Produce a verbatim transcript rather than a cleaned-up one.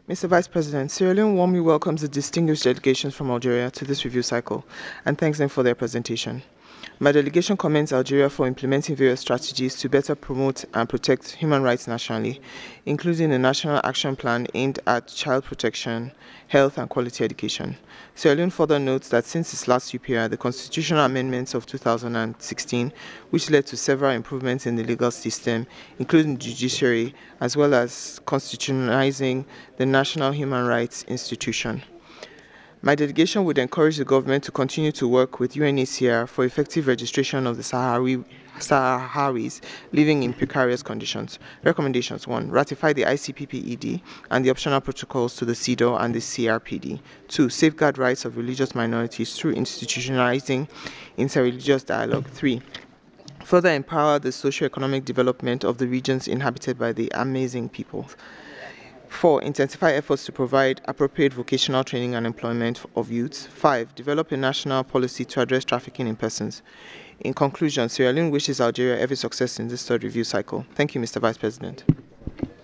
Mister Vice President, Sierra Leone warmly welcomes the distinguished delegations from Algeria to this review cycle and thanks them for their presentation. My delegation commends Algeria for implementing various strategies to better promote and protect human rights nationally, including a national action plan aimed at child protection, health and quality education. Sierra Leone further notes that since its last U P R, the constitutional amendments of two thousand sixteen, which led to several improvements in the legal system, including the judiciary, as well as constitutionalizing the National Human Rights Institution. My delegation would encourage the government to continue to work with U N H C R for effective registration of the Sahrawi, Sahrawis living in precarious conditions. Recommendations: one. Ratify the I C P P E D and the optional protocols to the C E D A W and the C R P D. two. Safeguard rights of religious minorities through institutionalizing interreligious dialogue. three. Further empower the socio-economic development of the regions inhabited by the amazing people. four. Intensify efforts to provide appropriate vocational training and employment of youths. five. Develop a national policy to address trafficking in persons. In conclusion, Sierra Leone wishes Algeria every success in this third review cycle. Thank you, Mister Vice President.